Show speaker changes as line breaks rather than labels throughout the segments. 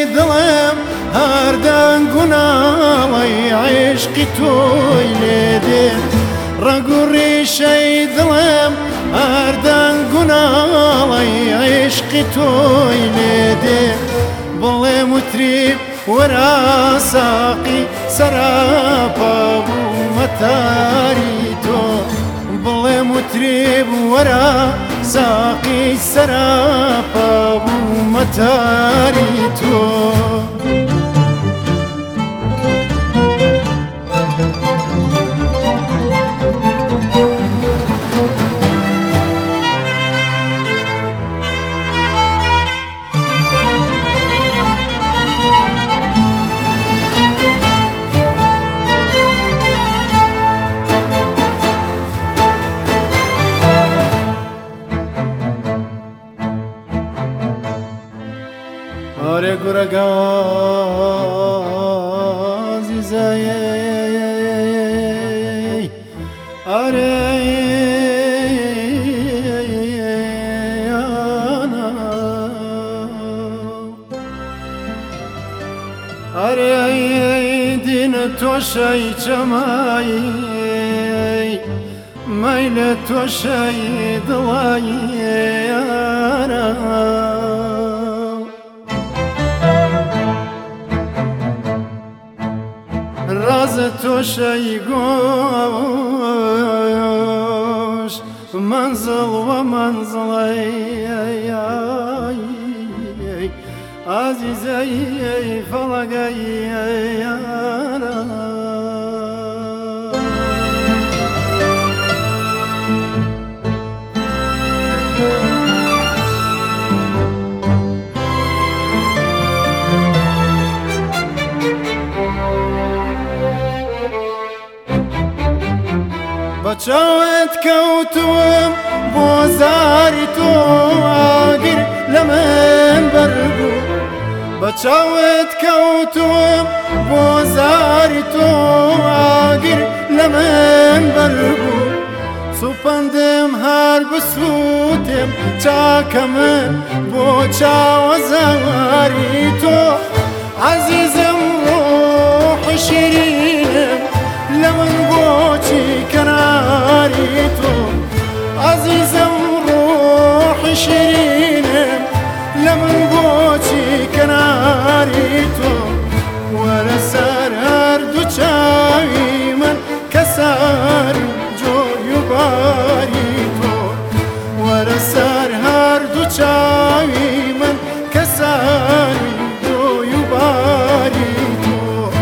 دڵم هەردەنگ و ناڵەی عێشقی تۆی لێ دێ ڕەگ و ڕیشەی دڵم هەردەنگ و ناڵەی عێشقی تۆی لێ دێ بڵێم وتری وەرە ساقی سەراپا بوومە تاری تۆ بڵێم وتری وەرە ساقی سەراپا بوومە تاری تۆ آره گورگازی زایی آره آره دین توشی چمایی میل توشی دلایی راز توشی گوش منزل و منزلی عزیزی فلگی بچاوت كوتوم بوزاري تو عاقر لمن برقو بچاوت كوتوم بوزاري تو عاقر لمن برقو سوپندم هر بسوتم چاكم بوچا وزاري تو عزيزم روح شيرينم لمن بوچي كناري تو عزيزم روح شيرينم لمن بوچي كناري تو ولا سار هردو چاوي من كسار جو يباري تو ولا سار هردو چاوي من كسار جو يباري تو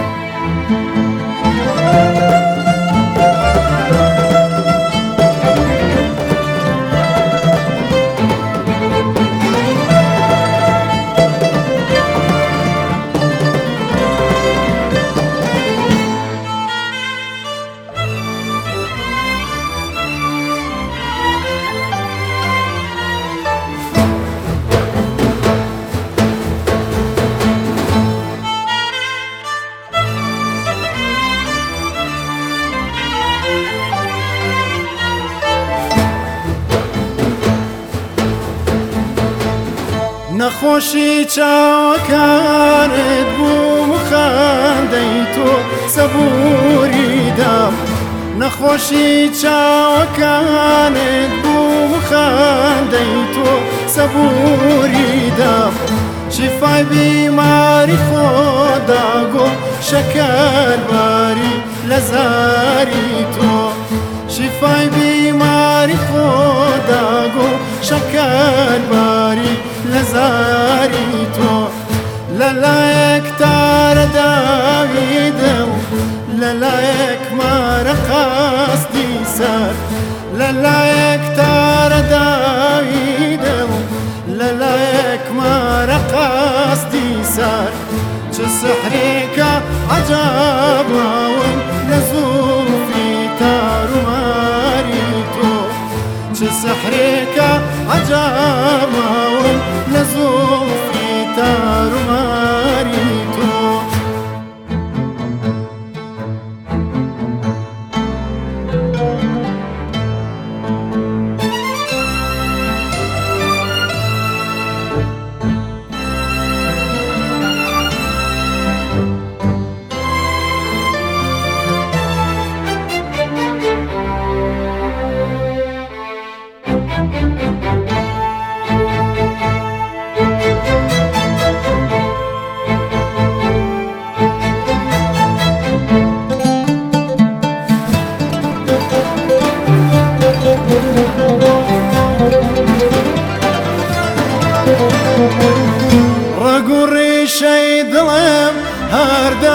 نخوشی چاوەکانت بووم خاندەی تۆ سەبووری دام نەخۆشی چاوەکانت بووم خاندەی تۆ سەبووری دام شیفای بیماری خۆداگۆ شەکەرباری لە زاری تۆ شیفای بیماری خۆداگۆ شەکەرباری لزاری تو للايك تار داويدو للايك ما رقصدي سار للايك تار داويدو للايك ما رقصدي سار سحرك عجب لزوم في تار ماريتو سحرك عجب لزوم في تار ماريتو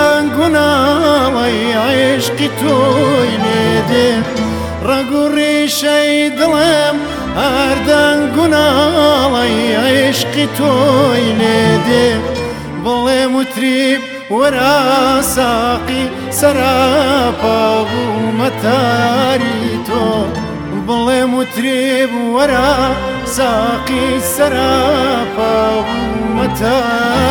گوناڵی عشقی تۆی لێدێ ڕەگ و ڕیشەی دڵم هەردەنگ گوناڵی عشقی تۆی لێدێ بڵێ موتریب وەرە ساقی سەراپا بوومە تاری تۆ بڵێ موتریب وەرە ساقی سەراپا بوومە تاری